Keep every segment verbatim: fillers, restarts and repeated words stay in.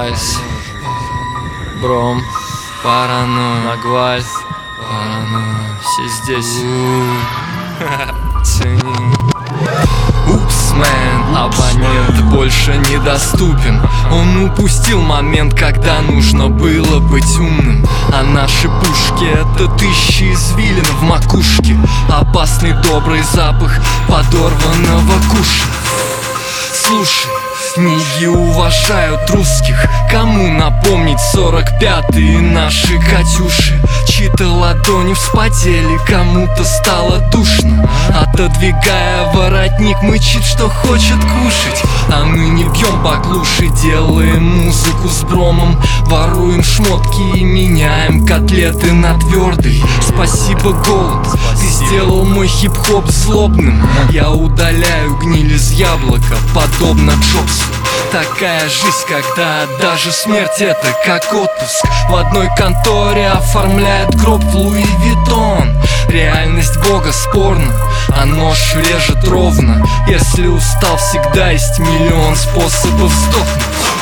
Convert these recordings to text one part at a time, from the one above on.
Вайс, Бром, Паранойя, Нагваль, Паранойя, все здесь. Цени. Упс, мэн, абонент больше недоступен. Он упустил момент, когда нужно было быть умным. А наши пушки — это тысячи извилин в макушке. Опасный добрый запах подорванного куша. Слушай, ниги уважают русских. Кому напомнить сорок пятые наши Катюши? Чьи-то ладони вспотели, кому-то стало душно. Отодвигая воротник, мычит, что хочет кушать. А мы не бьем баклуши, делаем музыку с Бромом. Воруем шмотки и меняем котлеты на твердый. Спасибо, голод, ты сделал мой хип-хоп злобным. Я удаляю гниль из яблока, подобно Джобсу. Такая жизнь, когда даже смерть — это как отпуск. В одной конторе оформляет гроб в Луи Виттон. Реальность Бога спорна, а нож режет ровно. Если устал, всегда есть миллион способов сдохнуть.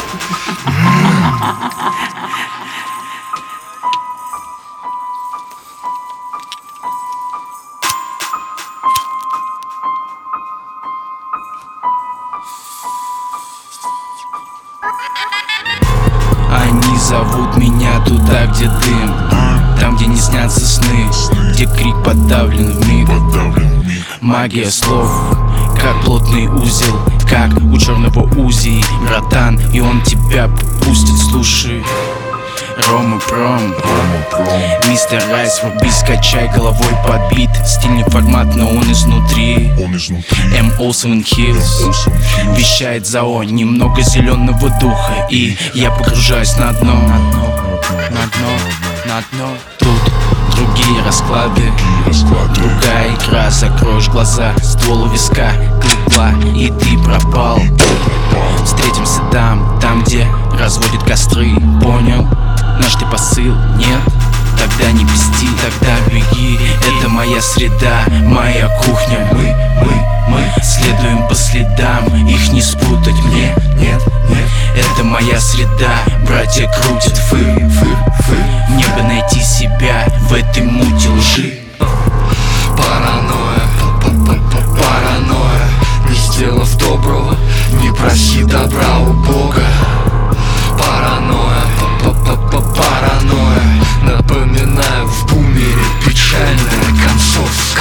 Они зовут меня туда, где дым, там, где не снятся сны, где крик подавлен вмиг. Магия слов, как плотный узел, как у черного Узи, братан, и он тебя пустит. Слушай, Рома Пром, Мистер Райс, вруби, скачай, головой подбит. Стиль не формат, но он изнутри. эм о семь Hills вещает ЗАО, немного зеленого духа. И я погружаюсь на дно, на дно, на дно, на дно. Тут другие расклады, другая игра. Закроешь глаза, ствол у виска, кликла, и ты пропал. Встретимся там, там, где разводят костры. Понял? Наш ты посыл? Нет? Тогда не пизди, тогда беги. Это моя среда, моя кухня. Мы, мы, мы следуем по следам. Их не спутать мне, нет, нет. Это моя среда, братья крутят фыр, фыр, фыр. Мне бы найти себя в этой муте лжи. Паранойя, паранойя. Не сделав доброго, не проси добра у Бога. Паранойя, паранойя. Напоминаю, в бумере печальная концовка.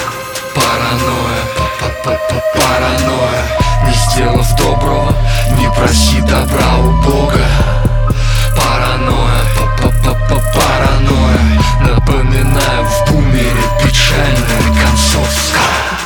Паранойя, паранойя. Не сделав доброго, не проси добра у Бога. Паранойя, паранойя. Напоминаю, в бумере печальная концовка.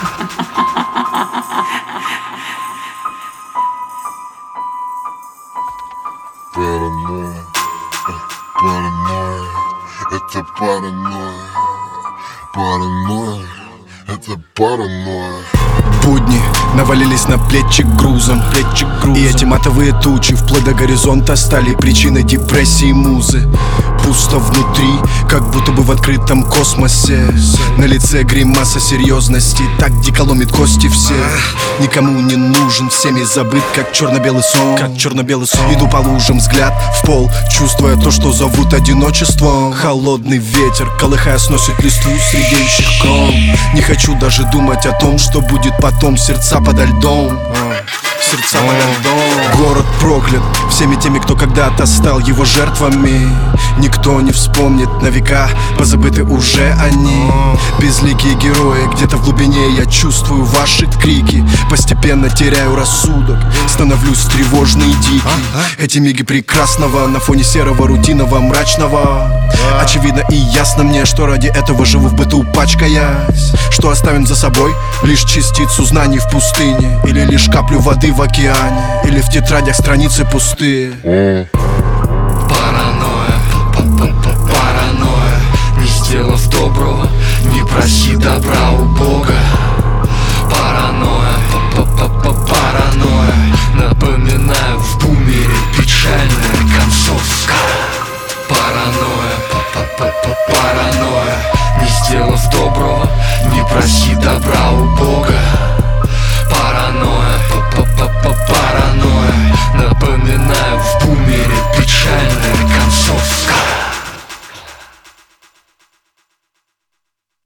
Паранойя, паранойя, это паранойя, паранойя, это паранойя. Будни навалились на плечи грузом, плечи грузом. И эти матовые тучи вплоть до горизонта стали причиной депрессии музы. Пусто внутри, как будто бы в открытом космосе. На лице гримаса серьезности, так дико ломит кости все. Никому не нужен, всеми забыт, как черно-белый сон, как черно-белый сон. Иду по лужам, взгляд в пол, чувствуя то, что зовут одиночеством. Холодный ветер, колыхая, сносит листву с редеющих крон. Не хочу даже думать о том, что будет потом. Сердца подо льдом, сердца подо льдом. Город проклят всеми теми, кто когда-то стал его жертвами. Никто не вспомнит на века, позабыты уже они. Безликие герои, где-то в глубине я чувствую ваши крики. Постепенно теряю рассудок, становлюсь тревожный и дикий. Эти миги прекрасного на фоне серого, рутинного, мрачного. Очевидно и ясно мне, что ради этого живу в быту, пачкаясь. Что оставим за собой лишь частицу знаний в пустыне, или лишь каплю воды в океане, или в тетрадях страницы пустые. Паранойя, паранойя. Не сделав доброго, не проси добра у Бога.